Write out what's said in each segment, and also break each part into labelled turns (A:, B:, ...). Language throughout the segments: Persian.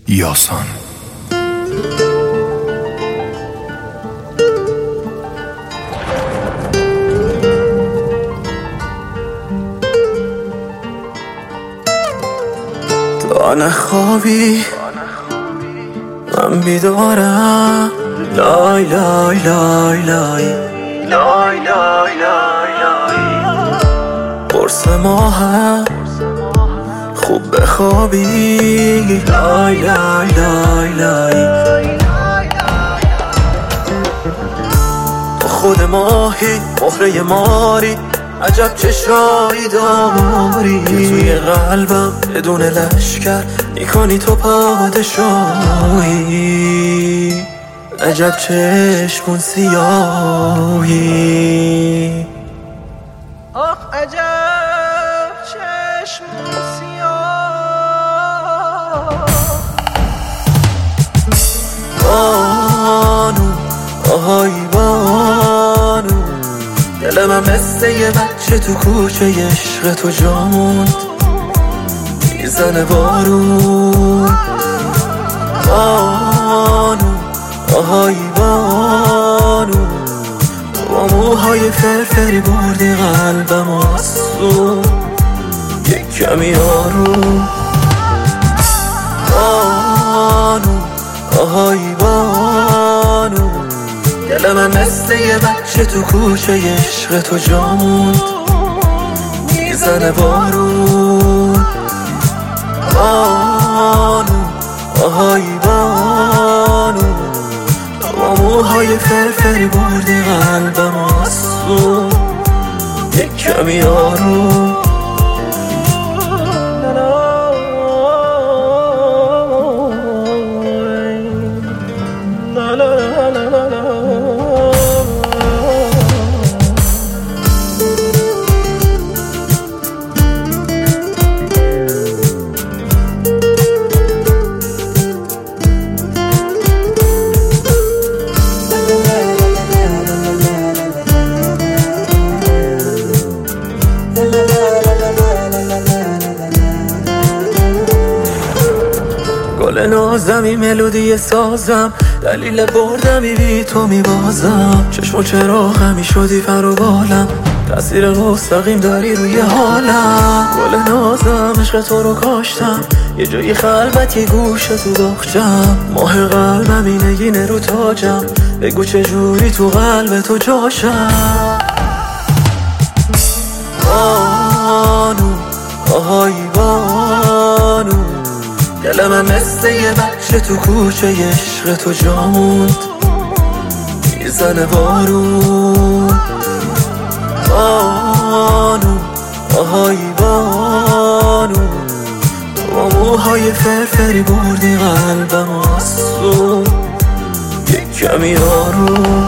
A: یاسان.
B: تا نخوابی من بیدارم، لای لای لای لای لای لای لای قرص ماهم خوب بخوابی، لای لای لای لای تو خود ماهی مهره ماری، عجب چشایی داری که توی قلبم بدون لشکر میکنی تو پادشاهی، عجب چشمون سیاهی،
C: آخ عجب چشمون سیاه.
B: بانو آهای بانو، دل من مثل یه بچه تو کوچه عشق تو جا موند، میزنه بارون. بانو آهای بانو، با موهای فرفری بردی قلبم آسون، یک کمی آروم. بانو آهای بانو، دل من مثل یه بچه تو کوچه عشق تو جا موند، میزنه بارون. بانو آهای بانو، با موهای فرفری بردی قلبم آسون، یک کمی آروم. گل نازمی ملودی سازم، دلیل بردمی بی تو میبازم، چشم و چراغمی شدی پر و بالم، تأثیر مستقیم داری روی حالم. گل نازم عشق تو رو کاشتم، یه جایی خلوت یه گوشه تو باغچم، ماه قلبم این نگینه رو تاجم، بگو چجوری تو قلب تو جاشم. بانو آهای بانو، دل من مثل یه بچه تو کوچه عشق تو جا موند، میزنه بارون. بانو آهای بانو، با موهای فرفری بردی قلبم آسون، یک کمی آروم.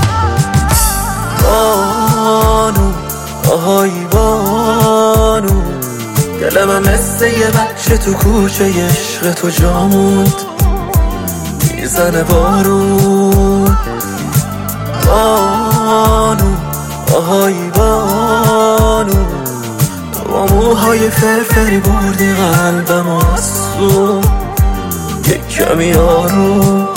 B: بانو آهای بانو، دل من مثل یه بچه تو کوچه عشق تو جا موند، میزنه بارون. بانو آهای بانو، با موهای فرفری بردی قلبم آسون، یک کمی آروم.